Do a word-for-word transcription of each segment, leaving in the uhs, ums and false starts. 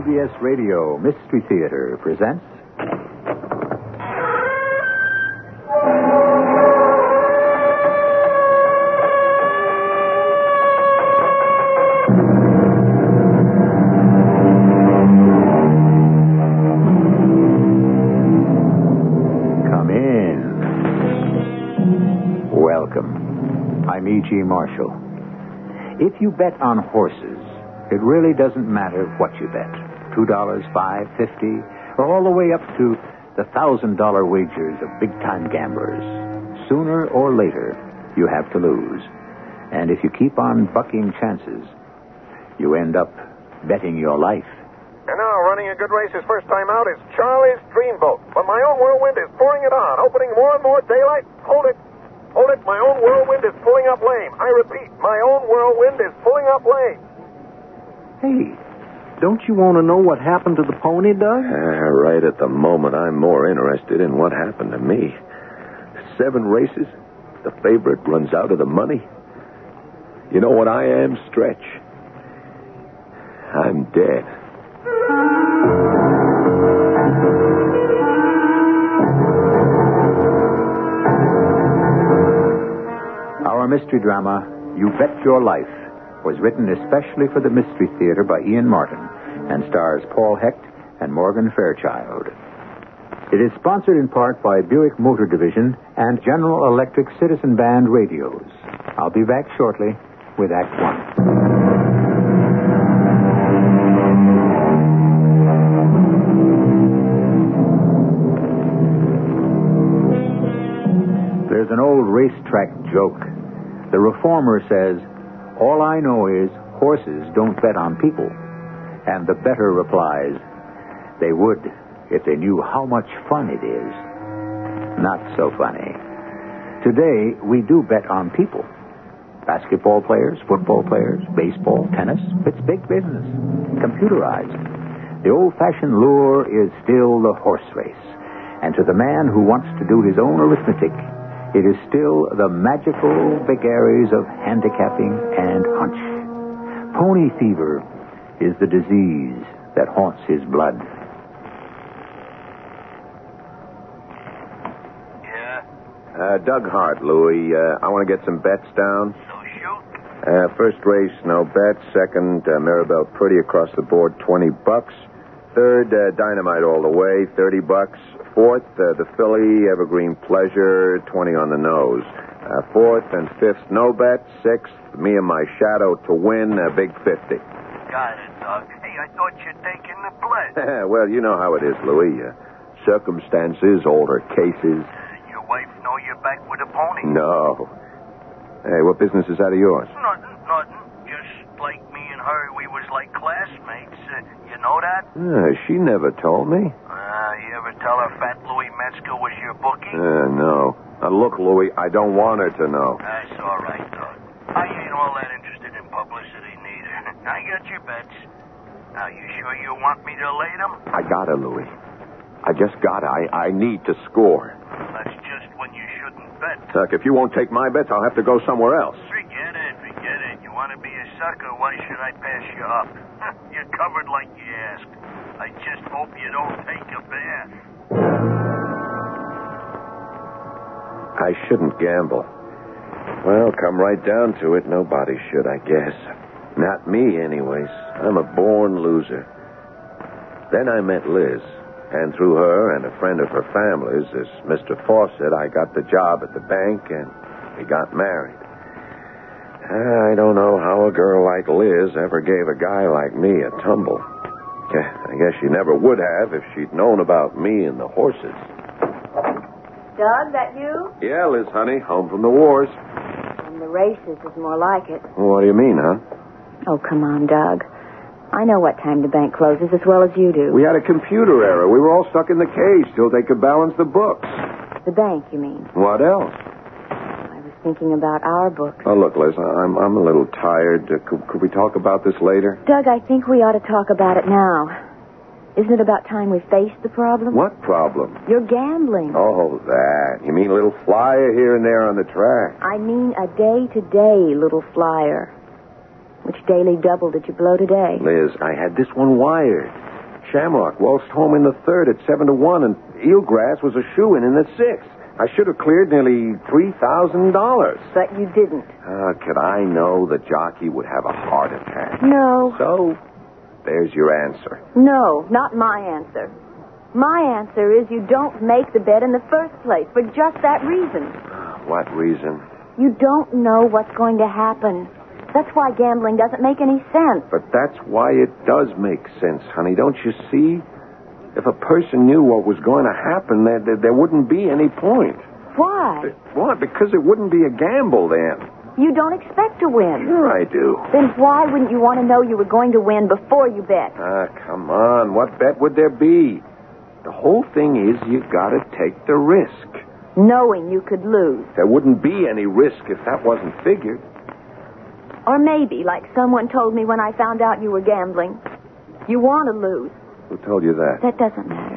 C B S Radio Mystery Theater presents... Come in. Welcome. I'm E G. Marshall. If you bet on horses, it really doesn't matter what you bet. Two dollars, five, fifty, or all the way up to the thousand dollar wagers of big-time gamblers. Sooner or later, you have to lose. And if you keep on bucking chances, you end up betting your life. And now, running a good race his first time out is Charlie's Dreamboat. But my own whirlwind is pouring it on, opening more and more daylight. Hold it. Hold it. My own whirlwind is pulling up lame. I repeat, my own whirlwind is pulling up lame. Hey, don't you want to know what happened to the pony, Doug? Uh, right at the moment, I'm more interested in what happened to me. Seven races, the favorite runs out of the money. You know what I am, Stretch? I'm dead. Our mystery drama, You Bet Your Life, was written especially for the Mystery Theater by Ian Martin and stars Paul Hecht and Morgan Fairchild. It is sponsored in part by Buick Motor Division and General Electric Citizen Band radios. I'll be back shortly with Act One. There's an old racetrack joke. The reformer says, "All I know is horses don't bet on people." And the bettor replies, "They would if they knew how much fun it is." Not so funny. Today, we do bet on people. Basketball players, football players, baseball, tennis. It's big business. Computerized. The old-fashioned lure is still the horse race. And to the man who wants to do his own arithmetic, it is still the magical vagaries of handicapping and hunch. Pony fever is the disease that haunts his blood. Yeah? Uh, Doug Hart, Louie. Uh, I want to get some bets down. So shoot. Uh, first race, no bet. Second, uh, Maribel Pretty across the board, twenty bucks. Third, uh, Dynamite all the way, thirty bucks. Fourth, uh, the filly, Evergreen Pleasure, twenty on the nose. Uh, fourth and fifth, no bet. Sixth, me and my shadow to win, a big fifty. Got it, Doug. Hey, I thought you'd taken the pledge. Well, you know how it is, Louis. Uh, circumstances, older cases. Your wife know you're back with a pony? No. Hey, what business is that of yours? Nothing, nothing. Just like me and her, we was like classmates. Uh, you know that? Uh, she never told me. Uh, you ever tell her Fat Louis Metzger was your bookie? Uh, no. Now, look, Louis, I don't want her to know. That's all right, Doug. I ain't all that interested in publicity, neither. I got your bets. Now, you sure you want me to lay them? I gotta, Louis. I just gotta. I, I need to score. That's just when you shouldn't bet. Look, if you won't take my bets, I'll have to go somewhere else. Forget it, forget it. You want to be a sucker, why should I pass you up? You're covered like you asked. I just hope you don't take a bath. I shouldn't gamble. Well, come right down to it, nobody should, I guess. Not me, anyways. I'm a born loser. Then I met Liz, and through her and a friend of her family's, this Mister Fawcett, I got the job at the bank, and we got married. I don't know how a girl like Liz ever gave a guy like me a tumble. I guess she never would have if she'd known about me and the horses. Doug, that you? Yeah, Liz, honey, home from the wars. From the races is more like it. What do you mean, huh? Oh, come on, Doug. I know what time the bank closes as well as you do. We had a computer error. We were all stuck in the cage till they could balance the books. The bank, you mean? What else? I was thinking about our books. Oh, look, Liz, I'm I'm a little tired. Uh, could, could we talk about this later? Doug, I think we ought to talk about it now. Isn't it about time we faced the problem? What problem? You're gambling. Oh, that. You mean a little flyer here and there on the track? I mean a day-to-day little flyer. Which daily double did you blow today? Liz, I had this one wired. Shamrock waltzed home in the third at seven to one, and Eelgrass was a shoo-in in the sixth. I should have cleared nearly three thousand dollars. But you didn't. How could I know the jockey would have a heart attack? No. So, there's your answer. No, not my answer. My answer is you don't make the bet in the first place for just that reason. What reason? You don't know what's going to happen. That's why gambling doesn't make any sense. But that's why it does make sense, honey. Don't you see? If a person knew what was going to happen, there, there, there wouldn't be any point. Why? Why? Because it wouldn't be a gamble then. You don't expect to win. Sure I do. Then why wouldn't you want to know you were going to win before you bet? Ah, come on. What bet would there be? The whole thing is you got to take the risk. Knowing you could lose. There wouldn't be any risk if that wasn't figured. Or maybe, like someone told me when I found out you were gambling, you want to lose. Who told you that? That doesn't matter.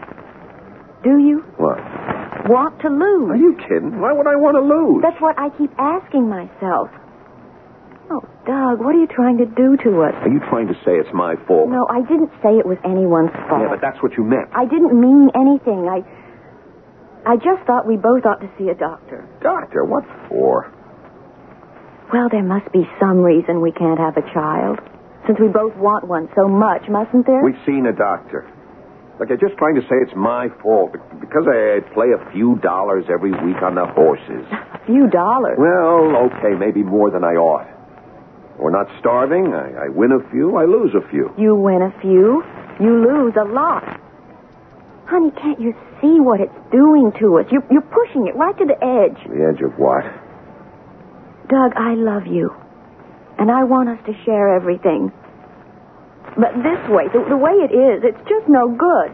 Do you? What? Want to lose. Are you kidding? Why would I want to lose? That's what I keep asking myself. Oh, Doug, what are you trying to do to us? Are you trying to say it's my fault? No, I didn't say it was anyone's fault. Yeah, but that's what you meant. I didn't mean anything. I... I just thought we both ought to see a doctor. Doctor? What for? Well, there must be some reason we can't have a child. Since we both want one so much, mustn't there? We've seen a doctor. Look, you're just trying to say it's my fault because I play a few dollars every week on the horses. A few dollars? Well, okay, maybe more than I ought. We're not starving. I, I win a few, I lose a few. You win a few, you lose a lot. Honey, can't you see what it's doing to us? You're, you're pushing it right to the edge. The edge of what? Doug, I love you. And I want us to share everything. But this way, the, the way it is, it's just no good.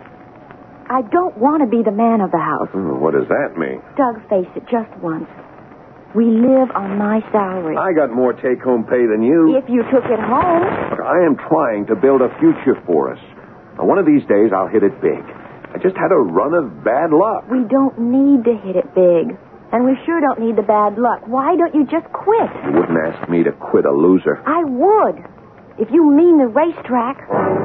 I don't want to be the man of the house. Hmm, what does that mean? Doug, face it, just once. We live on my salary. I got more take-home pay than you. If you took it home. Look, I am trying to build a future for us. Now, one of these days, I'll hit it big. I just had a run of bad luck. We don't need to hit it big. And we sure don't need the bad luck. Why don't you just quit? You wouldn't ask me to quit a loser. I would. If you mean the racetrack.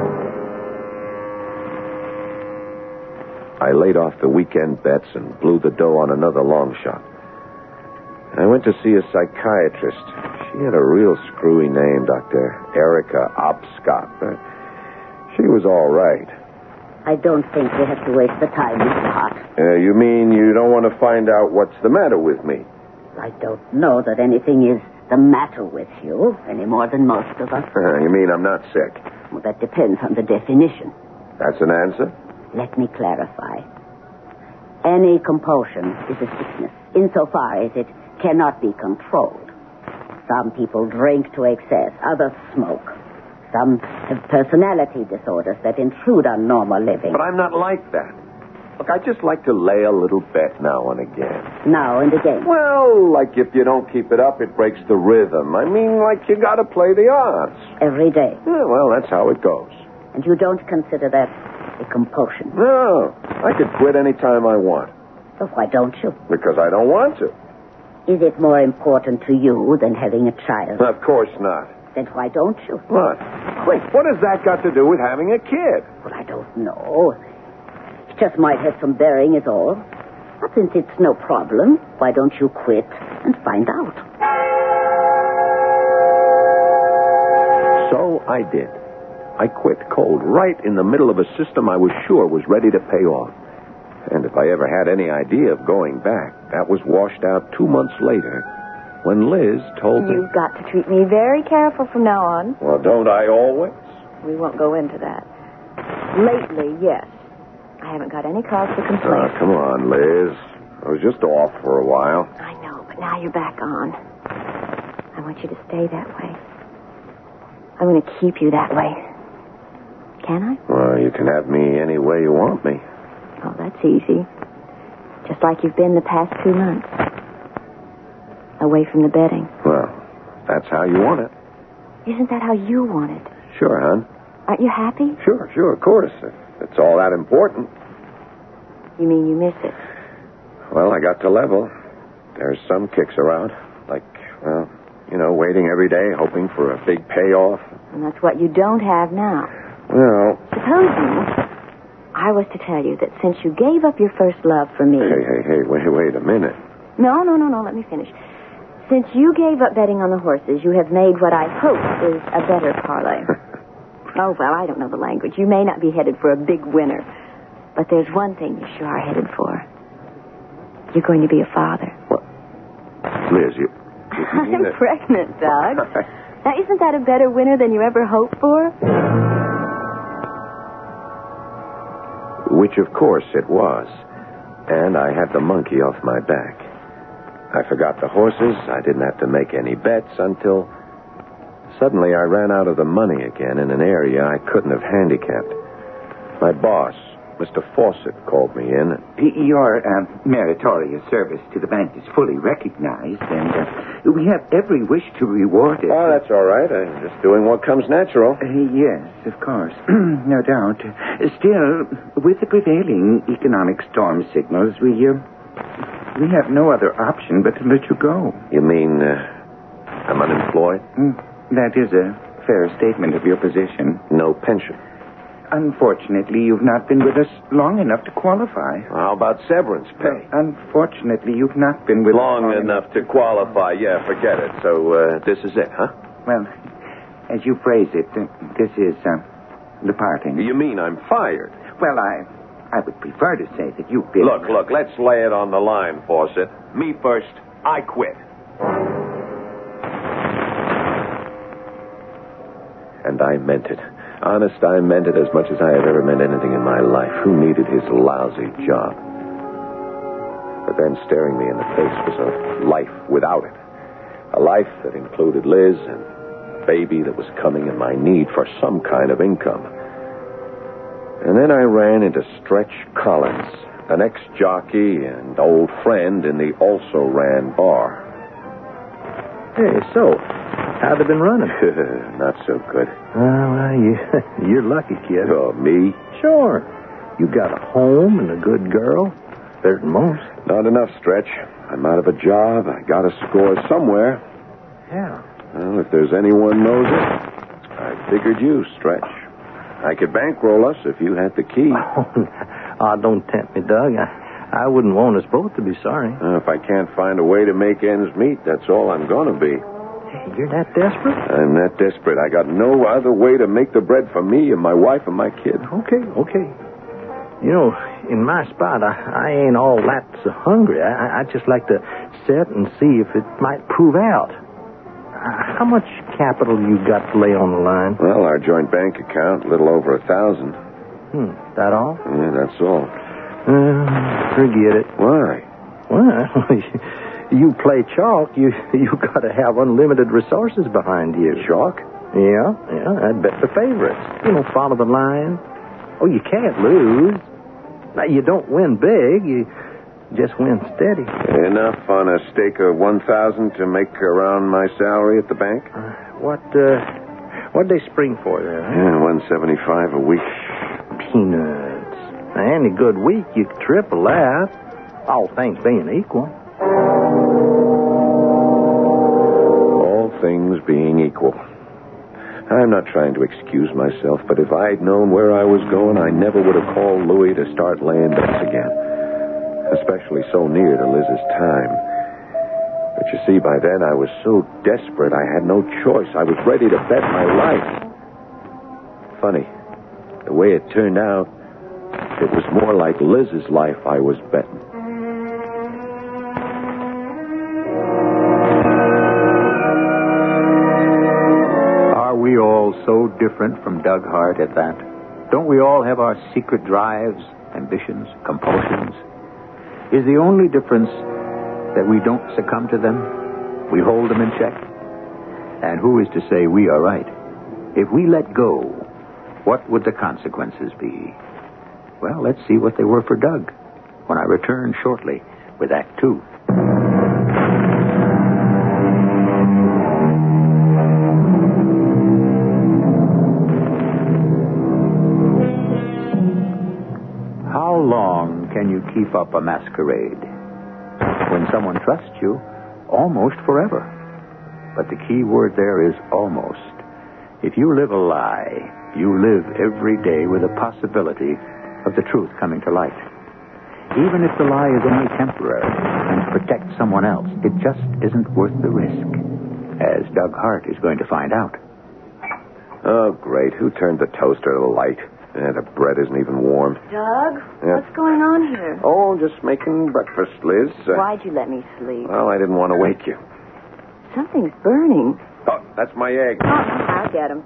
I laid off the weekend bets and blew the dough on another long shot. I went to see a psychiatrist. She had a real screwy name, Doctor Erica Obscott. But she was all right. I don't think we have to waste the time, Mister Hart. Uh, you mean you don't want to find out what's the matter with me? I don't know that anything is the matter with you any more than most of us. Uh, you mean I'm not sick? Well, that depends on the definition. That's an answer? Let me clarify. Any compulsion is a sickness, insofar as it cannot be controlled. Some people drink to excess, others smoke. Some have personality disorders that intrude on normal living. But I'm not like that. Look, I just like to lay a little bet now and again. Now and again? Well, like if you don't keep it up, it breaks the rhythm. I mean, like you got to play the odds. Every day? Yeah, well, that's how it goes. And you don't consider that a compulsion? No. I could quit any time I want. So why don't you? Because I don't want to. Is it more important to you than having a child? Of course not. Then why don't you? What? Wait, what has that got to do with having a kid? Well, I don't know. It just might have some bearing is all. But since it's no problem, why don't you quit and find out? So I did. I quit cold right in the middle of a system I was sure was ready to pay off. And if I ever had any idea of going back, that was washed out two months later when Liz told me... You've got to treat me very careful from now on. Well, don't I always? We won't go into that. Lately, yes. I haven't got any cause for complaint. Oh, come on, Liz. I was just off for a while. I know, but now you're back on. I want you to stay that way. I'm going to keep you that way. Can I? Well, you can have me any way you want me. Oh, that's easy. Just like you've been the past two months. Away from the betting. Well, that's how you want it. Isn't that how you want it? Sure, hon. Aren't you happy? Sure, sure, of course. It's all that important. You mean you miss it? Well, I got to level. There's some kicks around. Like, well, you know, waiting every day, hoping for a big payoff. And that's what you don't have now. Well, Supposing I was to tell you that since you gave up your first love for me... hey, hey, hey, wait, wait a minute. No, no, no, no, let me finish. Since you gave up betting on the horses, you have made what I hope is a better parlay. Oh, well, I don't know the language. You may not be headed for a big winner. But there's one thing you sure are headed for. You're going to be a father. What? Liz, you... you I'm mean it? pregnant, Doug. Now, isn't that a better winner than you ever hoped for? Which, of course, it was. And I had the monkey off my back. I forgot the horses. I didn't have to make any bets until... Suddenly, I ran out of the money again in an area I couldn't have handicapped. My boss, Mister Fawcett, called me in. Your uh, meritorious service to the bank is fully recognized, and uh, we have every wish to reward it. Oh, that's all right. I'm just doing what comes natural. Uh, yes, of course. No doubt. Still, with the prevailing economic storm signals, we, uh, we have no other option but to let you go. You mean uh, I'm unemployed? Mm, that is a fair statement of your position. No pension. Unfortunately, you've not been with us long enough to qualify. How about severance pay? Uh, unfortunately, you've not been with Long us long enough to qualify. Yeah, forget it. So uh, this is it, huh? Well, as you phrase it, uh, this is uh, the parting. You mean I'm fired? Well, I I would prefer to say that you've been... Look, look, let's lay it on the line, Fawcett. Me first. I quit. And I meant it. Honest, I meant it as much as I have ever meant anything in my life. Who needed his lousy job? But then staring me in the face was a life without it. A life that included Liz and a baby that was coming and my need for some kind of income. And then I ran into Stretch Collins, an ex-jockey and old friend in the also-ran bar. Hey, so, how'd they been running? Not so good. Oh, well, you, you're lucky, kid. Oh, me? Sure. You got a home and a good girl. Better than most. Not enough, Stretch. I'm out of a job. I got to score somewhere. Yeah. Well, if there's anyone knows it, I figured you, Stretch. I could bankroll us if you had the key. Oh, don't tempt me, Doug. I, I wouldn't want us both to be sorry. Uh, if I can't find a way to make ends meet, that's all I'm going to be. Hey, you're that desperate? I'm that desperate. I got no other way to make the bread for me and my wife and my kid. Okay, okay. You know, in my spot, I, I ain't all that so hungry. I, I'd just like to sit and see if it might prove out. Uh, how much capital you got to lay on the line? Well, our joint bank account, a little over a thousand. Hmm, that all? Yeah, that's all. Uh, forget it. Why? Well, you play chalk, you you got to have unlimited resources behind you. Chalk? Yeah, yeah, I'd bet the favorites. You know, follow the line. Oh, you can't lose. Now, you don't win big, you just win steady. Enough on a stake of one thousand to make around my salary at the bank? Uh, what, uh, what'd they spring for there? Huh? Yeah, one seventy-five a week. Peanuts. Now, any good week, you could triple that. All things being equal. All things being equal. I'm not trying to excuse myself, but if I'd known where I was going, I never would have called Louis to start laying bets again. Especially so near to Liz's time. But you see, by then I was so desperate I had no choice. I was ready to bet my life. Funny, the way it turned out, it was more like Liz's life I was betting. Are we all so different from Doug Hart at that? Don't we all have our secret drives, ambitions, compulsions? Is the only difference that we don't succumb to them? We hold them in check? And who is to say we are right? If we let go, what would the consequences be? Well, let's see what they were for Doug when I return shortly with Act Two. How long can you keep up a masquerade? When someone trusts you, almost forever. But the key word there is almost. If you live a lie, you live every day with the possibility of the truth coming to light. Even if the lie is only temporary and protects someone else, it just isn't worth the risk, as Doug Hart is going to find out. Oh, great. Who turned the toaster to the light? Eh, the bread isn't even warm. Doug, Yeah. what's going on here? Oh, just making breakfast, Liz. Uh, Why'd you let me sleep? Well, I didn't want to wake you. Something's burning. Oh, that's my egg. Oh, I'll get them.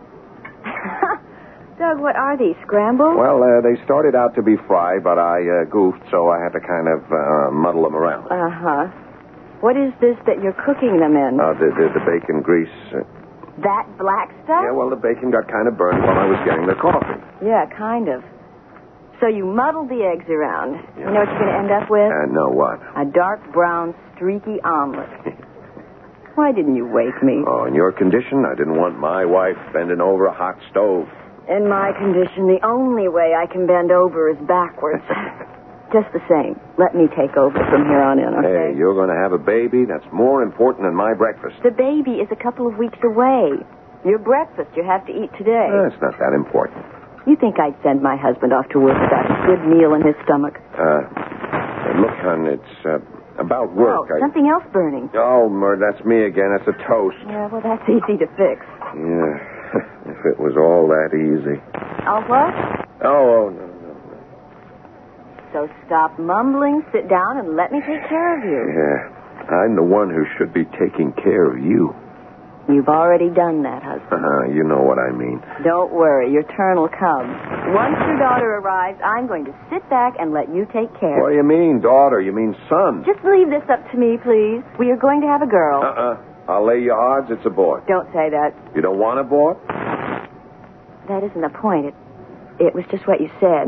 Doug, what are these, scrambled? Well, uh, they started out to be fried, but I uh, goofed, so I had to kind of uh, muddle them around. Uh-huh. What is this that you're cooking them in? Uh, the, the, the bacon grease. Uh, that black stuff? yeah, well, the bacon got kind of burned while I was getting the coffee. Yeah, kind of. So you muddled the eggs around. You know what you're going to end up with? Uh, no, what? A dark brown, streaky omelet. Why didn't you wake me? Oh, in your condition, I didn't want my wife bending over a hot stove. In my condition, the only way I can bend over is backwards. Just the same. Let me take over from here on in, okay? Hey, you're going to have a baby. That's more important than my breakfast. The baby is a couple of weeks away. Your breakfast you have to eat today. Uh, it's not that important. You think I'd send my husband off to work without a good meal in his stomach? Uh, look, hon, it's uh, about work. Oh, I... something else burning. Oh, Murd, that's me again. It's a toast. Yeah, well, that's easy to fix. Yeah, if it was all that easy. Oh, what? Oh, oh, no, no, no. So stop mumbling, sit down, and let me take care of you. Yeah, I'm the one who should be taking care of you. You've already done that, husband. Uh-huh, you know what I mean. Don't worry, your turn will come. Once your daughter arrives, I'm going to sit back and let you take care. What do you mean, daughter? You mean son? Just leave this up to me, please. We are going to have a girl. Uh-uh. I'll lay you odds it's a boy. Don't say that. You don't want a boy? That isn't the point. It, it was just what you said.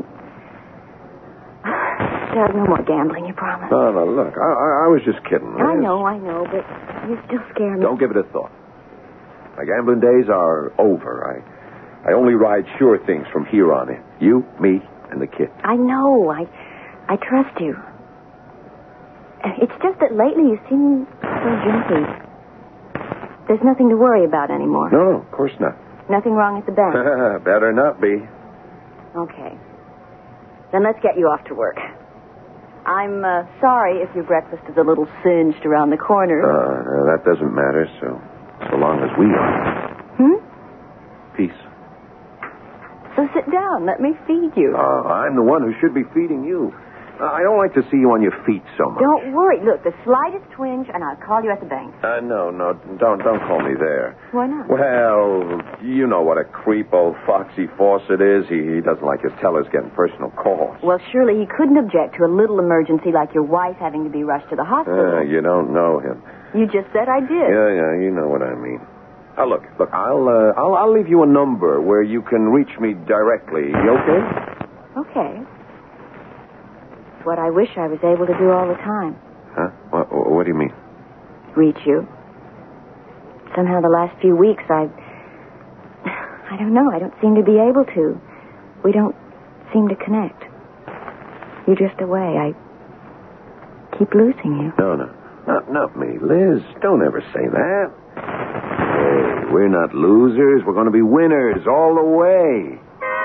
Doug, no more gambling, you promise. No, no, look, I, I, I was just kidding. I Liz. know, I know, but you still scare me. Don't give it a thought. My gambling days are over. I I only ride sure things from here on in. You, me, and the kid. I know. I I trust you. It's just that lately you seem so jumpy. There's nothing to worry about anymore. No, of course not. Nothing wrong at the bank. Better not be. Okay. Then let's get you off to work. I'm uh, sorry if your breakfast is a little singed around the corner. Uh, that doesn't matter, so so long as we are. Hmm? Peace. So sit down. Let me feed you. Uh, I'm the one who should be feeding you. Uh, I don't like to see you on your feet so much. Don't worry. Look, the slightest twinge, and I'll call you at the bank. Uh, no, no, don't don't call me there. Why not? Well, you know what a creep old Foxy Fawcett is. He, he doesn't like his tellers getting personal calls. Well, surely he couldn't object to a little emergency like your wife having to be rushed to the hospital. Uh, you don't know him. You just said I did. Yeah, yeah, you know what I mean. Now, look, look, I'll, uh, I'll, I'll leave you a number where you can reach me directly. You okay? Okay. It's what I wish I was able to do all the time. Huh? What, what do you mean? Reach you. Somehow the last few weeks I... I don't know. I don't seem to be able to. We don't seem to connect. You drift away. I keep losing you. No, no. Not, not me. Liz, don't ever say that. Hey, we're not losers. We're going to be winners all the way.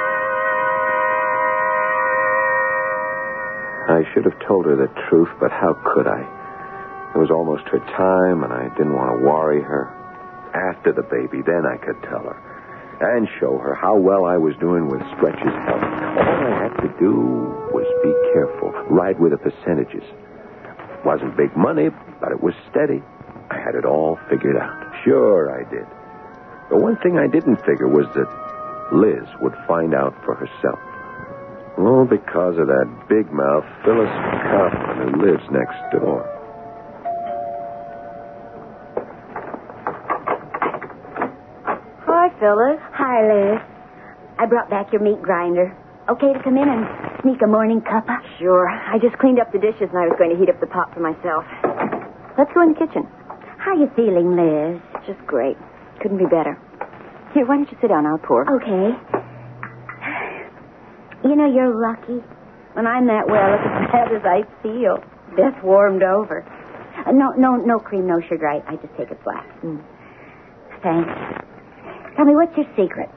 I should have told her the truth, but how could I? It was almost her time, and I didn't want to worry her. After the baby, then I could tell her. And show her how well I was doing with Stretch's help. All I had to do was be careful. Ride with the percentages. Wasn't big money, but it was steady. I had it all figured out. Sure I did. The one thing I didn't figure was that Liz would find out for herself. All because of that big-mouth Phyllis Kaufman who lives next door. Hi, Phyllis. Hi, Liz. I brought back your meat grinder. Okay to come in and sneak a morning cuppa? Sure. I just cleaned up the dishes and I was going to heat up the pot for myself. Let's go in the kitchen. How you feeling, Liz? Just great. Couldn't be better. Here, why don't you sit down? I'll pour. Okay. You know, you're lucky. When I'm that well, it's as bad as I feel. Beth warmed over. Uh, no, no, no cream, no sugar. I, I just take it flat. Mm. Thanks. Tell me, what's your secret?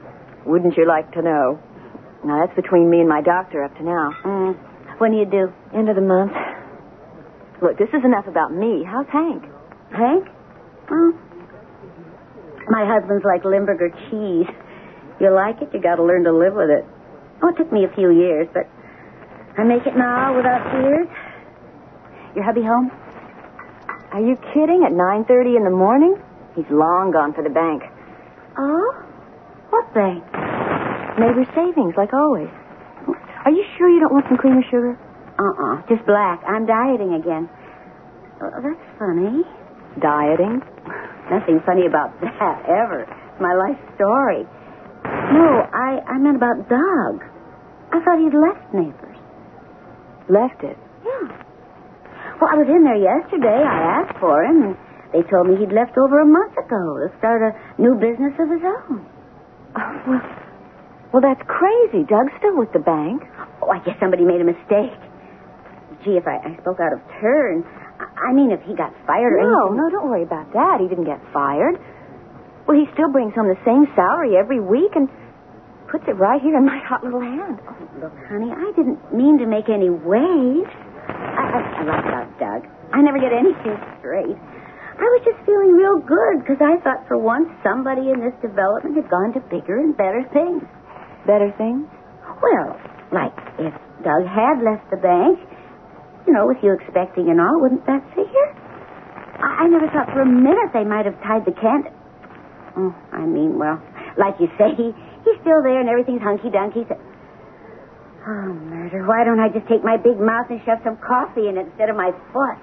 Wouldn't you like to know? Now, that's between me and my doctor up to now. Mm. When do you do? End of the month. Look, this is enough about me. How's Hank? Hank? Oh. My husband's like Limburger cheese. You like it, you got to learn to live with it. Oh, it took me a few years, but I make it now without tears. Your hubby home? Are you kidding? At nine thirty in the morning? He's long gone for the bank. Oh? What bank? Neighbor savings, like always. Are you sure you don't want some cream or sugar? Uh-uh, just black. I'm dieting again. Oh, that's funny. Dieting? Nothing funny about that, ever. It's my life story. No, I, I meant about Doug. I thought he'd left Neighbors. Left it? Yeah. Well, I was in there yesterday. I asked for him, and they told me he'd left over a month ago to start a new business of his own. Oh, well, well, that's crazy. Doug's still with the bank. Oh, I guess somebody made a mistake. Gee, if I, I spoke out of turn, I, I mean if he got fired or No, anything. no, don't worry about that. He didn't get fired. Well, he still brings home the same salary every week and puts it right here in my hot little hand. Oh, look, honey, I didn't mean to make any waves. I, I, I love about Doug. I never get anything straight. I was just feeling real good because I thought for once somebody in this development had gone to bigger and better things. Better things? Well, like if Doug had left the bank, you know, with you expecting and all, wouldn't that figure? I, I never thought for a minute they might have tied the can. Oh, I mean, well, like you say, he, he's still there and everything's hunky-dunky. So... Oh, murder. Why don't I just take my big mouth and shove some coffee in it instead of my foot?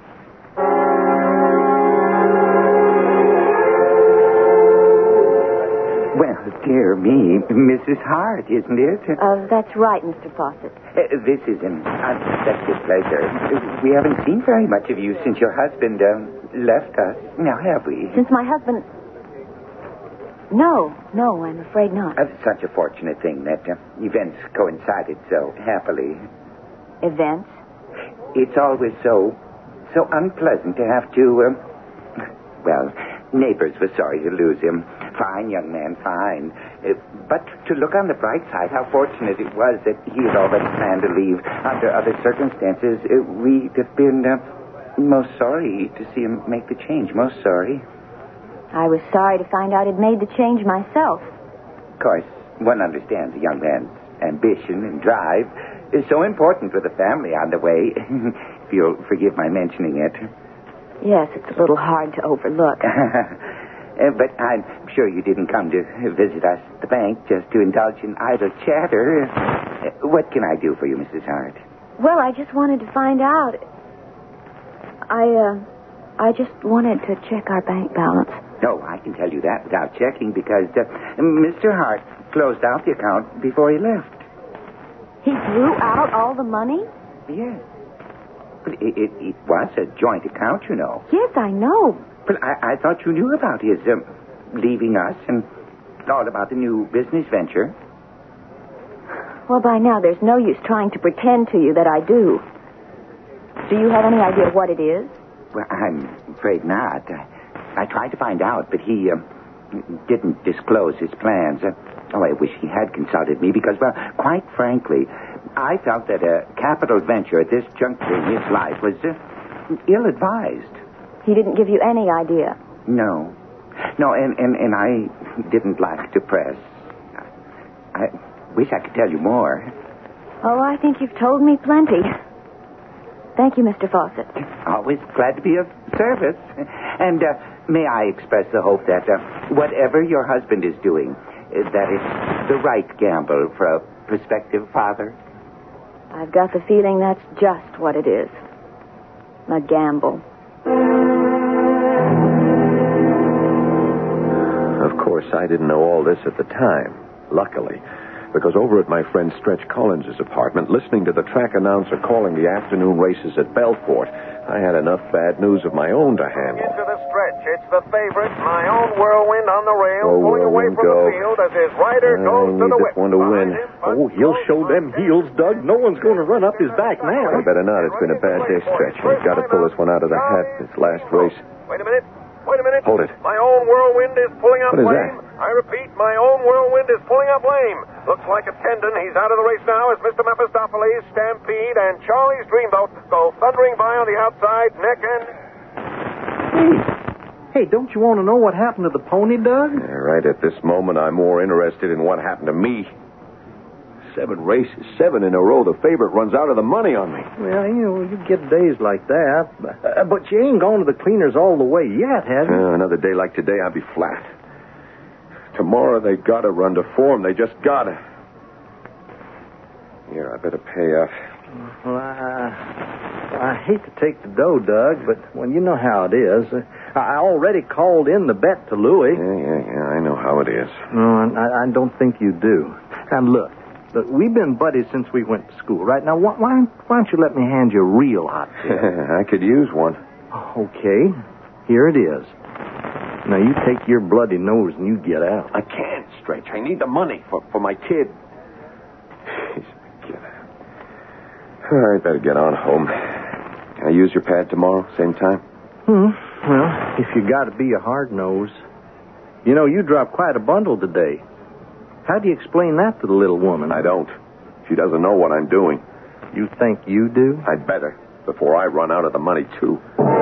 Well, dear me, Missus Hart, isn't it? Uh, that's right, Mister Fawcett. Uh, this is an unexpected pleasure. We haven't seen very much of you since your husband um, left us. Now, have we? Since my husband... No, no, I'm afraid not. Uh, such a fortunate thing that uh, events coincided so happily. Events? It's always so, so unpleasant to have to, um, well, Neighbors was sorry to lose him. Fine young man, fine. Uh, but to look on the bright side, how fortunate it was that he had already planned to leave. Under other circumstances, uh, we'd have been uh, most sorry to see him make the change, most sorry. I was sorry to find out he'd made the change myself. Of course, one understands a young man's ambition and drive is so important with a family on the way, if you'll forgive my mentioning it. Yes, it's a little hard to overlook. uh, but I'm sure you didn't come to visit us at the bank just to indulge in idle chatter. Uh, what can I do for you, Missus Hart? Well, I just wanted to find out. I, uh, I just wanted to check our bank balance. No, I can tell you that without checking because uh, Mister Hart closed out the account before he left. He drew out all the money? Yes. But it, it, it was a joint account, you know. Yes, I know. But I, I thought you knew about his um, leaving us and all about the new business venture. Well, by now, there's no use trying to pretend to you that I do. Do you have any idea what it is? Well, I'm afraid not. I, I tried to find out, but he um, didn't disclose his plans. Uh, oh, I wish he had consulted me because, well, quite frankly, I felt that a capital venture at this juncture in his life was uh, ill-advised. He didn't give you any idea? No. No, and, and, and I didn't like to press. I wish I could tell you more. Oh, I think you've told me plenty. Thank you, Mister Fawcett. Always glad to be of service. And uh, may I express the hope that uh, whatever your husband is doing, uh, that it's the right gamble for a prospective father? I've got the feeling that's just what it is. A gamble. Of course, I didn't know all this at the time, luckily, because over at my friend Stretch Collins' apartment, listening to the track announcer calling the afternoon races at Belfort, I had enough bad news of my own to handle. Into the stretch. It's the favorite, my own Whirlwind on the rail, Oh, pulling away Whirlwind, from go. the field as his rider I goes to need the this whip. one to win. Behind him, Oh, he'll show them heels, Doug. No one's going to run up his back I now. better not. It's been a bad day, Stretch. We've got to pull this one out of the hat this last race. Wait a minute. Wait a minute. Hold it. My own whirlwind is pulling up What is lame. I repeat, my own whirlwind is pulling up lame. Looks like a tendon. He's out of the race now as Mister Mephistopheles, Stampede, and Charlie's Dreamboat go thundering by on the outside, neck and... Hey, hey, don't you want to know what happened to the pony, Doug? Yeah, right at this moment, I'm more interested in what happened to me. Seven races, seven in a row. The favorite runs out of the money on me. Well, you know, you get days like that. Uh, but you ain't gone to the cleaners all the way yet, have you? Uh, another day like today, I'll be flat. Tomorrow, they gotta run to form. They just gotta. Here, I better pay up. Well, I, I hate to take the dough, Doug, but well, you know how it is. Uh, I already called in the bet to Louis. Yeah, yeah, yeah. I know how it is. No, I, I don't think you do. And look, look, we've been buddies since we went to school, right? Now, why, why, why don't you let me hand you a real hot tip? I could use one. Okay, here it is. Now, you take your bloody nose and you get out. I can't, Stretch. I need the money for, for my kid. Get out. All right, better get on home. Can I use your pad tomorrow, same time? Hmm. Well, if you got to be a hard nose. You know, you dropped quite a bundle today. How do you explain that to the little woman? I don't. She doesn't know what I'm doing. You think you do? I'd better, before I run out of the money, too.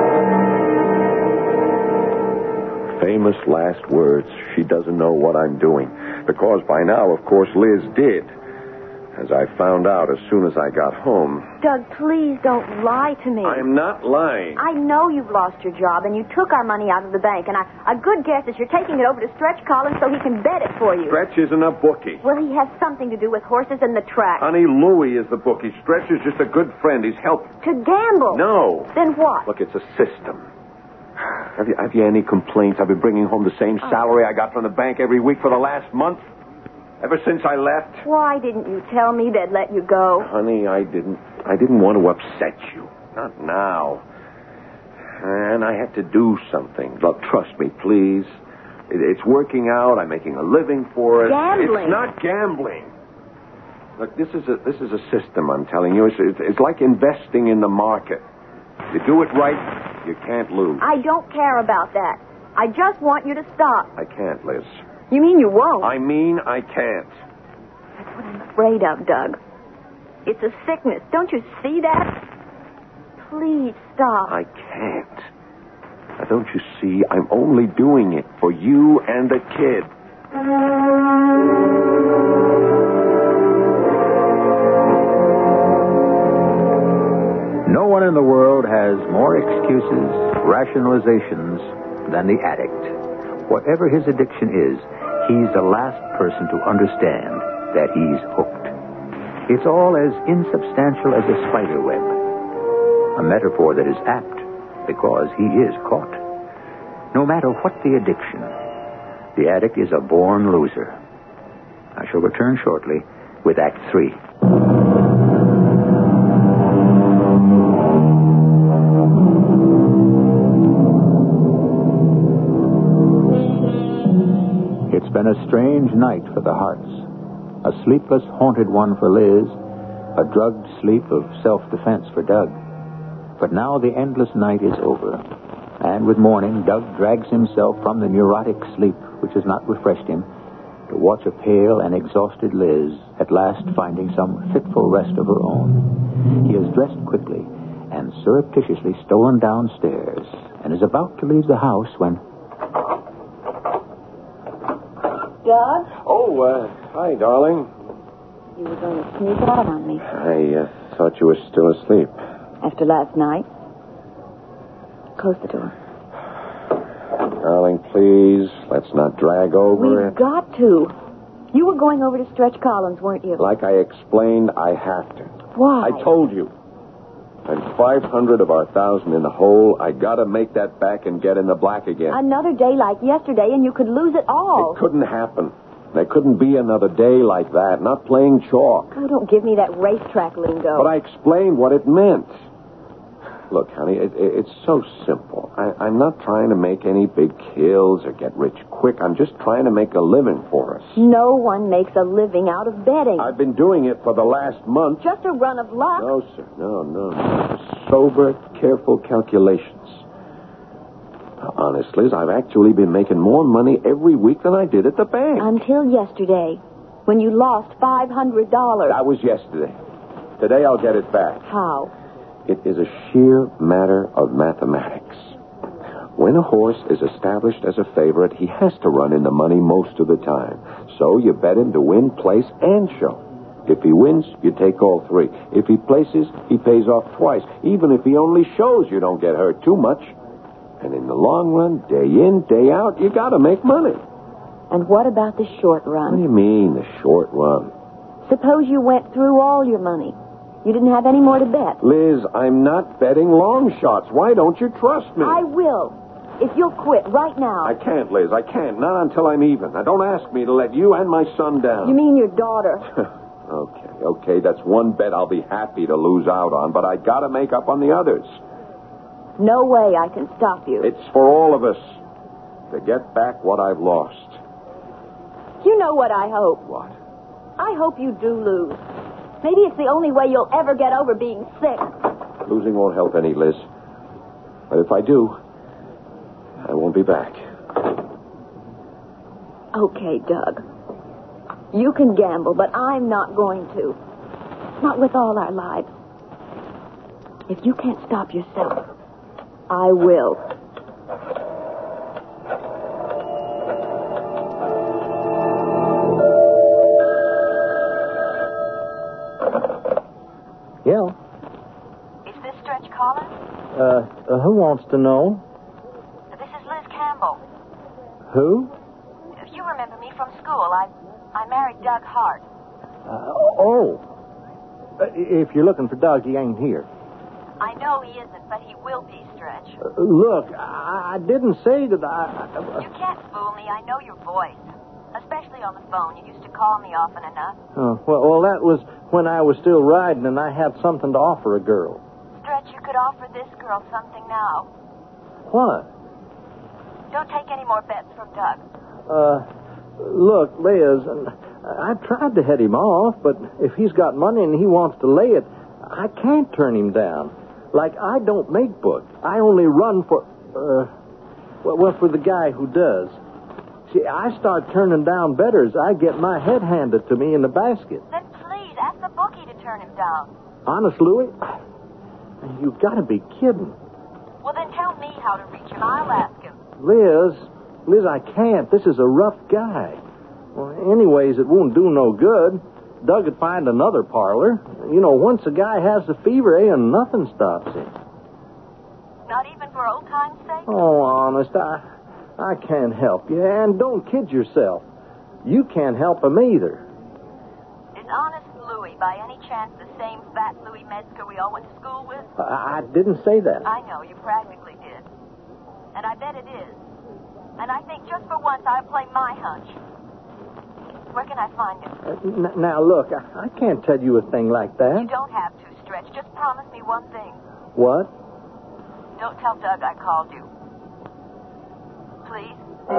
Famous last words. She doesn't know what I'm doing. Because by now, of course, Liz did. As I found out as soon as I got home. Doug, please don't lie to me. I'm not lying. I know you've lost your job, and you took our money out of the bank, and I, a good guess is you're taking it over to Stretch Collins so he can bet it for you. Stretch isn't a bookie. Well, he has something to do with horses and the track. Honey, Louie is the bookie. Stretch is just a good friend. He's helping. To gamble? No. Then what? Look, it's a system. Have you, have you any complaints? I've been bringing home the same salary I got from the bank every week for the last month. Ever since I left. Why didn't you tell me they'd let you go? Honey, I didn't. I didn't want to upset you. Not now. And I had to do something. Look, trust me, please. It, it's working out. I'm making a living for it. Gambling. It's not gambling. Look, this is a this is a system. I'm telling you. It's, it's, it's like investing in the market. You do it right, you can't lose. I don't care about that. I just want you to stop. I can't, Liz. You mean you won't? I mean I can't. That's what I'm afraid of, Doug. It's a sickness. Don't you see that? Please stop. I can't. Now, don't you see? I'm only doing it for you and the kid. No one in the world has more excuses, rationalizations than the addict. Whatever his addiction is, he's the last person to understand that he's hooked. It's all as insubstantial as a spider web. A metaphor that is apt because he is caught. No matter what the addiction, the addict is a born loser. I shall return shortly with Act Three. It's been a strange night for the Harts. A sleepless, haunted one for Liz. A drugged sleep of self-defense for Doug. But now the endless night is over. And with morning, Doug drags himself from the neurotic sleep which has not refreshed him to watch a pale and exhausted Liz at last finding some fitful rest of her own. He has dressed quickly and surreptitiously stolen downstairs and is about to leave the house when... Doug? Oh, uh, hi, darling. You were going to sneak out on me. I uh, thought you were still asleep. After last night? Close the door. Darling, please, let's not drag over We've it. got to. You were going over to Stretch Collins, weren't you? Like I explained, I have to. Why? I told you. I'm five hundred of our thousand in the hole. I gotta make that back and get in the black again. Another day like yesterday, and you could lose it all. It couldn't happen. There couldn't be another day like that. Not playing chalk. Oh, don't give me that racetrack lingo. But I explained what it meant. Look, honey, it, it, it's so simple. I, I'm not trying to make any big kills or get rich quick. I'm just trying to make a living for us. No one makes a living out of betting. I've been doing it for the last month. Just a run of luck. No, sir. No, no. no. Sober, careful calculations. Honest, Liz, I've actually been making more money every week than I did at the bank. Until yesterday, when you lost five hundred dollars. That was yesterday. Today I'll get it back. How? It is a sheer matter of mathematics. When a horse is established as a favorite, he has to run in the money most of the time. So you bet him to win, place, and show. If he wins, you take all three. If he places, he pays off twice. Even if he only shows, you don't get hurt too much. And in the long run, day in, day out, you got to make money. And what about the short What run? do you mean, the short run? Suppose you went through all your money. You didn't have any more to bet. Liz, I'm not betting long shots. Why don't you trust me? I will. If you'll quit right now. I can't, Liz. I can't. Not until I'm even. Now, don't ask me to let you and my son down. You mean your daughter? Okay, okay. That's one bet I'll be happy to lose out on, but I got to make up on the others. No way I can stop you. It's for all of us to get back what I've lost. You know what I hope? What? I hope you do lose. Maybe it's the only way you'll ever get over being sick. Losing won't help any, Liz. But if I do, I won't be back. Okay, Doug. You can gamble, but I'm not going to. Not with all our lives. If you can't stop yourself, I will. Yeah. Is this Stretch calling? Uh, uh, who wants to know? This is Liz Campbell. Who? You remember me from school. I I married Doug Hart. Uh, oh. Uh, if you're looking for Doug, he ain't here. I know he isn't, but he will be, Stretch. Uh, look, I, I didn't say that I... I You can't fool me. I know your voice. Especially on the phone. You used to call me often enough. uh, well, well, that was when I was still riding and I had something to offer a girl. Stretch, you could offer this girl something now. What? Don't take any more bets from Doug. Uh, look, Liz, I tried to head him off, but if he's got money and he wants to lay it, I can't turn him down. Like, I don't make books. I only run for, uh, well, for the guy who does. See, I start turning down betters. I get my head handed to me in the basket. Then please, ask the bookie to turn him down. Honest, Louie, you've got to be kidding. Well, then tell me how to reach him. I'll ask him. Liz, Liz, I can't. This is a rough guy. Well, anyways, it won't do no good. Doug would find another parlor. You know, once a guy has the fever, eh, and nothing stops him. Not even for old time's sake? Oh, honest, I, I can't help you. And don't kid yourself. You can't help him either. Is Honest Louie, by any chance, the same fat Louie Metzger we all went to school with? I, I didn't say that. I know, you practically did. And I bet it is. And I think just for once I'll play my hunch. Where can I find him? Uh, n- now, look, I, I can't tell you a thing like that. You don't have to, Stretch. Just promise me one thing. What? Don't tell Doug I called you. Please?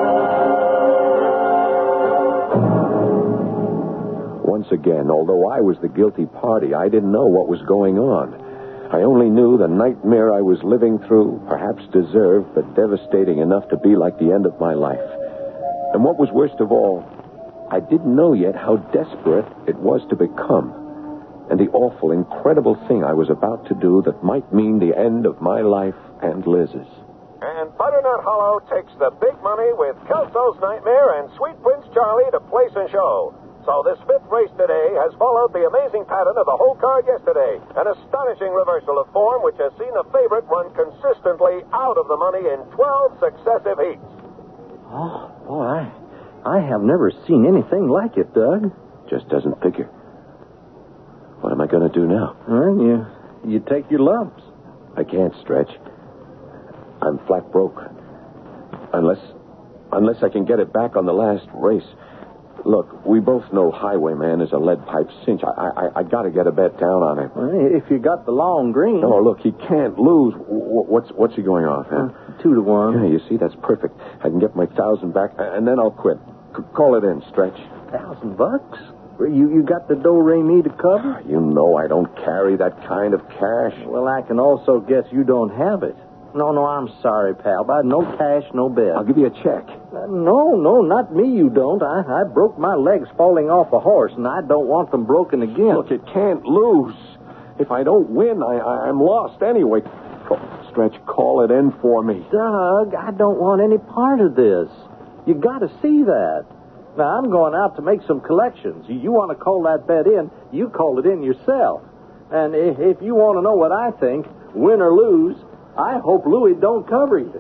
Once again, although I was the guilty party, I didn't know what was going on. I only knew the nightmare I was living through, perhaps deserved, but devastating enough to be like the end of my life. And what was worst of all, I didn't know yet how desperate it was to become, and the awful, incredible thing I was about to do that might mean the end of my life and Liz's. And Butternut Hollow takes the big money with Kelso's Nightmare and Sweet Prince Charlie to place and show. So this fifth race today has followed the amazing pattern of the whole card yesterday, an astonishing reversal of form which has seen the favorite run consistently out of the money in twelve successive heats. Oh, boy, I, I have never seen anything like it, Doug. Just doesn't figure. What am I going to do now? Well, you, you take your lumps. I can't, Stretch. I'm flat broke. Unless, unless I can get it back on the last race. Look, we both know Highwayman is a lead pipe cinch. I I, I got to get a bet down on him. Well, if you got the long green. No, look, he can't lose. W- What's what's he going off, huh? Uh, two to one. Yeah, you see, that's perfect. I can get my thousand back, and then I'll quit. C- call it in, Stretch. Thousand bucks? You you got the do-re-mi to cover? You know I don't carry that kind of cash. Well, I can also guess you don't have it. No, no, I'm sorry, pal, but no cash, no bet. I'll give you a check. Uh, no, no, not me, you don't. I, I broke my legs falling off a horse, and I don't want them broken again. Look, it can't lose. If I don't win, I, I, I'm lost anyway. Oh, Stretch, call it in for me. Doug, I don't want any part of this. You got to see that. Now, I'm going out to make some collections. You, you want to call that bet in, you call it in yourself. And if, if you want to know what I think, win or lose, I hope Louis don't cover you.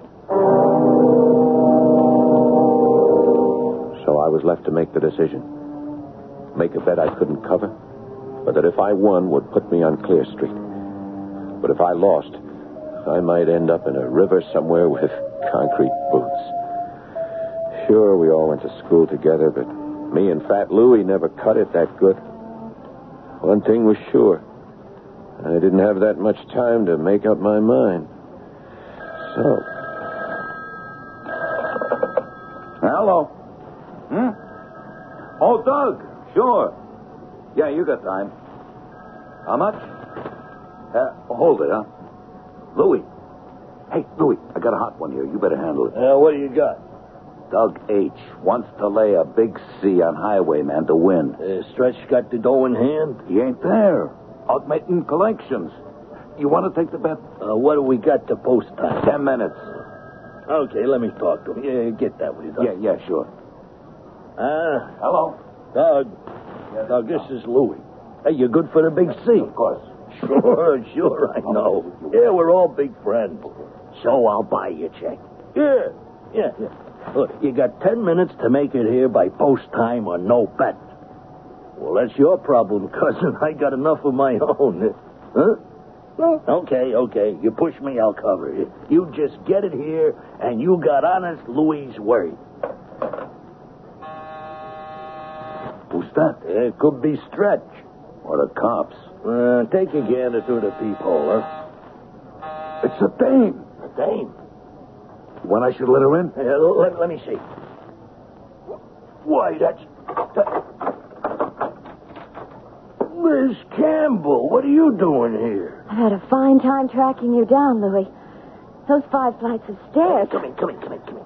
So I was left to make the decision. Make a bet I couldn't cover, but that if I won would put me on Clear Street. But if I lost, I might end up in a river somewhere with concrete boots. Sure, we all went to school together, but me and Fat Louie never cut it that good. One thing was sure. I didn't have that much time to make up my mind. So. Hello. Hmm? Oh, Doug. Sure. Yeah, you got time. How much? Uh, hold it, huh? Louie. Hey, Louie, I got a hot one here. You better handle it. Uh, what do you got? Doug H. wants to lay a big C on Highwayman to win. Uh, Stretch got the dough in hand? He ain't there. Out making collections. You want to take the bet? Uh, what do we got to post time? Ten minutes. Okay, let me talk to him. Yeah, get that with you, Doug. Yeah, yeah, sure. Uh, Hello. Doug. Yes, Doug, this is Louie. Hey, you good for the big C? Of course. Sure, sure, I know. Yeah, we're all big friends. So I'll buy you a check. Yeah, yeah, yeah. Look, you got ten minutes to make it here by post time or no bet. Well, that's your problem, cousin. I got enough of my own. Huh? Well, okay, okay. You push me, I'll cover it. You just get it here, and you got honest Louie's word. Who's that? It could be Stretch. Or the cops. Uh, take a gander through the peephole, huh? It's a dame. A dame? When I should let her in? Uh, let, let me see. Why, that's... That... Miss Campbell, what are you doing here? I've had a fine time tracking you down, Louis. Those five flights of stairs. Come in, come in, come in, come in.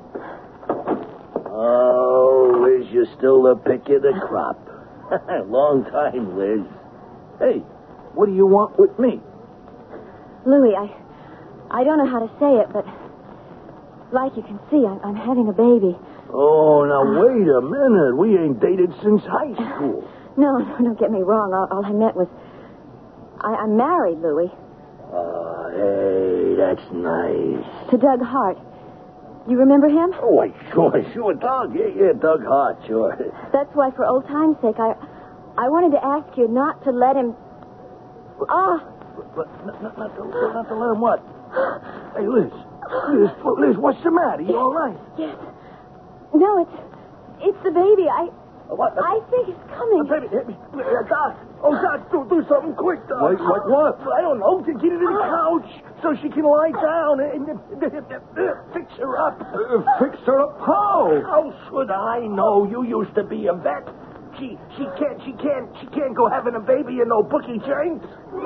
Oh, Liz, you're still the pick of the crop. Long time, Liz. Hey, what do you want with me? Louis, I I don't know how to say it, but like you can see, I'm, I'm having a baby. Oh, now wait a minute. We ain't dated since high school. No, no, don't get me wrong. All, all I meant was I, I'm married, Louis. Oh, hey, that's nice. To Doug Hart. You remember him? Oh, why, sure, sure, Doug. Yeah, yeah, Doug Hart, sure. That's why, for old time's sake, I I wanted to ask you not to let him... Ah! But, not, not, not, to, not to let him what? Hey, Liz. Liz, Liz, what's the matter? You all right? Yes. No, it's it's the baby. I what? I think it's coming. Uh, baby, baby, uh, Doc. Oh, Doc, do, do something quick, Doc. Like, like what? I don't know. Get her to the couch so she can lie down and, and, and, and, and fix her up. Uh, fix her up? How? How should I know? You used to be a vet. She she can't she can't she can't go having a baby in no bookie joint.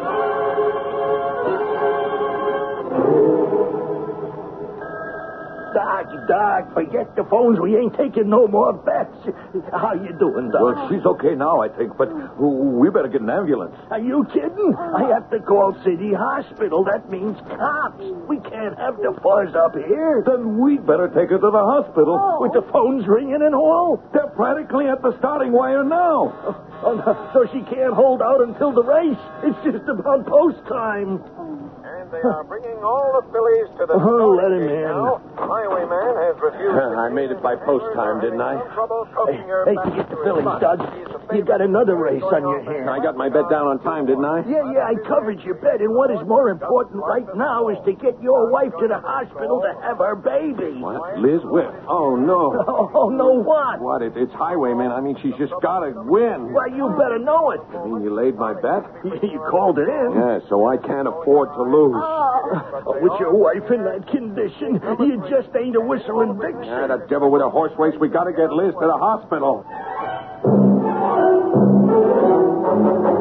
Doc, Doc, forget the phones. We ain't taking no more bets. How you doing, Doc? Well, she's okay now, I think, but we better get an ambulance. Are you kidding? I have to call City Hospital. That means cops. We can't have the fuzz up here. Then we'd better take her to the hospital. Oh. With the phones ringing and all? They're practically at the starting wire now. Oh, no. So she can't hold out until the race. It's just about post time. And they are bringing all the fillies to the Oh, let him gate in. now. Highwayman has refused. I made it by post time, didn't I? Hey, hey, forget the fillies, Doug. You got another race on your hands. I got my bet down on time, didn't I? Yeah, yeah, I covered your bet, and what is more important right now is to get your wife to the hospital to have her baby. What? Liz, where? Oh, no. Oh, oh no, what? What? It, it's Highwayman. I mean, she's just got to win. Why, you better know it. I mean, you laid my bet? You called it in. Yeah, so I can't afford to lose. Oh, with your wife in that condition, you just ain't a whistling vixen. Yeah, the devil with a horse race. We got to get Liz to the hospital.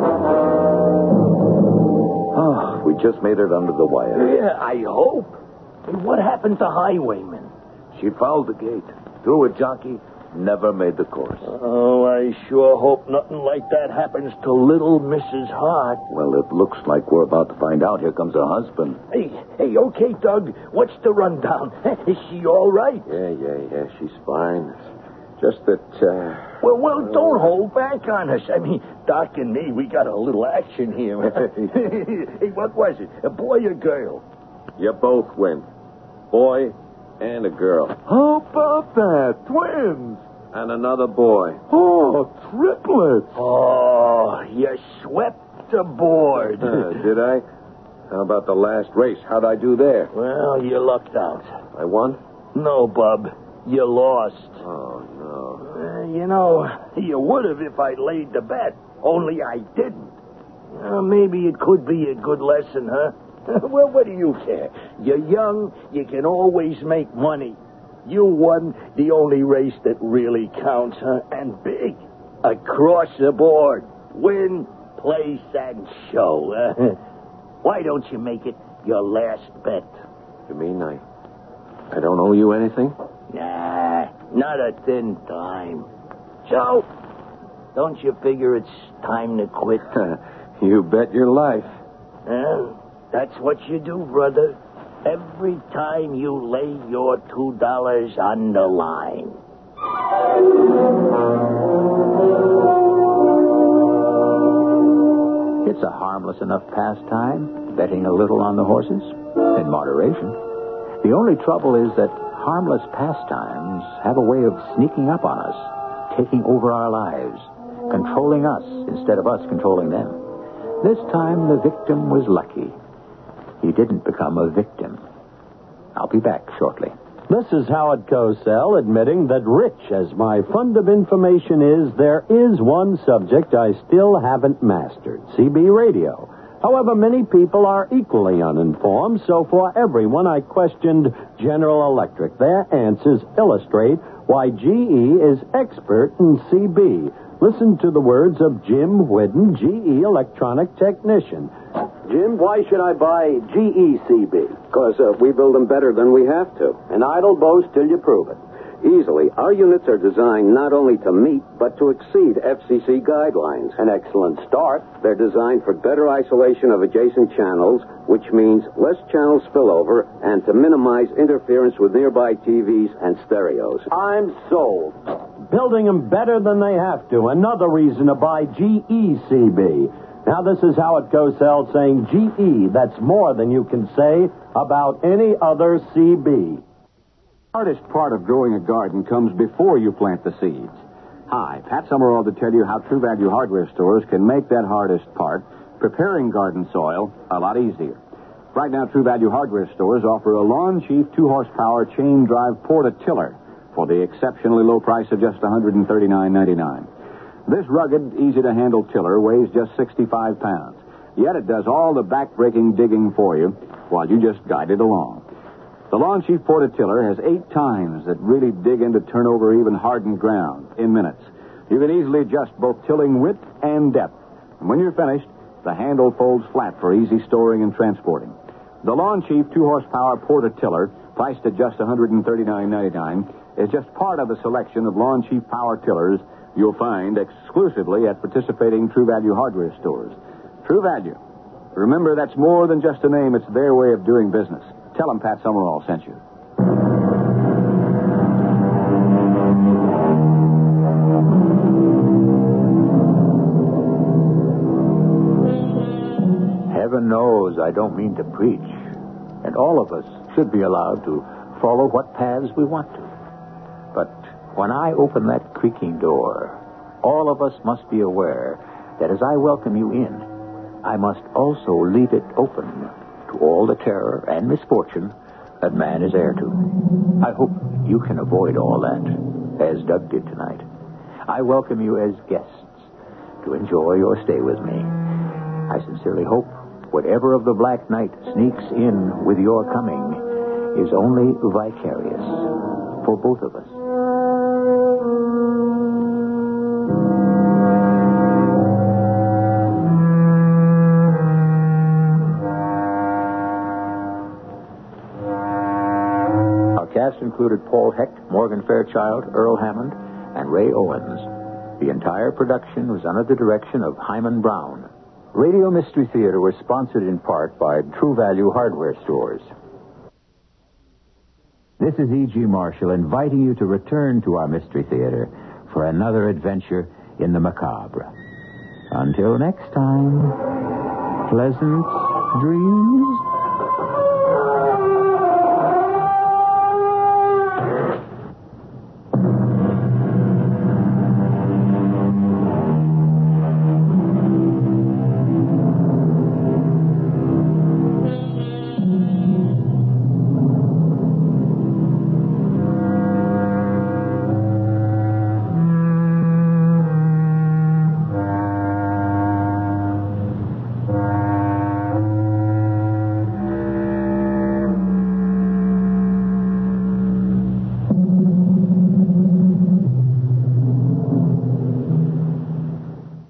Oh, we just made it under the wire. Yeah, I hope. And what happened to Highwayman? She fouled the gate, threw a jockey, never made the course. Oh, I sure hope nothing like that happens to little Missus Hart. Well, it looks like we're about to find out. Here comes her husband. Hey, hey, okay, Doug. What's the rundown? Is she all right? Yeah, yeah, yeah, she's fine. Just that, uh... Well, well, don't hold back on us. I mean, Doc and me, we got a little action here. Hey, what was it? A boy or girl? You both win. Boy and a girl. How about that? Twins. And another boy. Oh, triplets. Oh, you swept the board. Uh, did I? How about the last race? How'd I do there? Well, you lucked out. I won? No, Bub. You lost. Oh, no. Uh, you know, you would have if I laid the bet. Only I didn't. Uh, maybe it could be a good lesson, huh? Well, what do you care? You're young. You can always make money. You won the only race that really counts, huh? And big. Across the board. Win, place, and show. Uh, why don't you make it your last bet? You mean I... I don't owe you anything? Nah, not a thin dime. So, don't you figure it's time to quit? You bet your life. Well, that's what you do, brother. Every time you lay your two dollars on the line. It's a harmless enough pastime, betting a little on the horses, in moderation. The only trouble is that harmless pastimes have a way of sneaking up on us, taking over our lives, controlling us instead of us controlling them. This time, the victim was lucky. He didn't become a victim. I'll be back shortly. This is Howard Cosell admitting that rich as my fund of information is, there is one subject I still haven't mastered, C B radio. However, many people are equally uninformed, so for everyone I questioned General Electric. Their answers illustrate why G E is expert in C B. Listen to the words of Jim Whidden, G E electronic technician. Jim, why should I buy G E C B? Because uh, we build them better than we have to. An idle boast till you prove it. Easily. Our units are designed not only to meet, but to exceed F C C guidelines. An excellent start. They're designed for better isolation of adjacent channels, which means less channel spillover, and to minimize interference with nearby T Vs and stereos. I'm sold. Building them better than they have to. Another reason to buy G E C B. Now, this is Howard Cosell saying G E. That's more than you can say about any other C B. The hardest part of growing a garden comes before you plant the seeds. Hi, Pat Summerall to tell you how True Value hardware stores can make that hardest part, preparing garden soil, a lot easier. Right now, True Value hardware stores offer a Lawn Chief two horsepower chain drive porta-tiller for the exceptionally low price of just one hundred thirty-nine ninety-nine. This rugged, easy-to-handle tiller weighs just sixty-five pounds. Yet it does all the back-breaking digging for you while you just guide it along. The Lawn Chief Portatiller has eight tines that really dig in to turn over even hardened ground in minutes. You can easily adjust both tilling width and depth. And when you're finished, the handle folds flat for easy storing and transporting. The Lawn Chief two horsepower Portatiller, priced at just one hundred thirty-nine ninety-nine, is just part of the selection of Lawn Chief power tillers you'll find exclusively at participating True Value hardware stores. True Value. Remember, that's more than just a name. It's their way of doing business. Tell them Pat Summerall sent you. Heaven knows I don't mean to preach, and all of us should be allowed to follow what paths we want to. But when I open that creaking door, all of us must be aware that as I welcome you in, I must also leave it open to all the terror and misfortune that man is heir to. I hope you can avoid all that, as Doug did tonight. I welcome you as guests to enjoy your stay with me. I sincerely hope whatever of the black night sneaks in with your coming is only vicarious for both of us. cast included Paul Hecht, Morgan Fairchild, Earl Hammond, and Ray Owens. The entire production was under the direction of Hyman Brown. Radio Mystery Theater was sponsored in part by True Value Hardware Stores. This is E G. Marshall inviting you to return to our Mystery Theater for another adventure in the macabre. Until next time, pleasant dreams.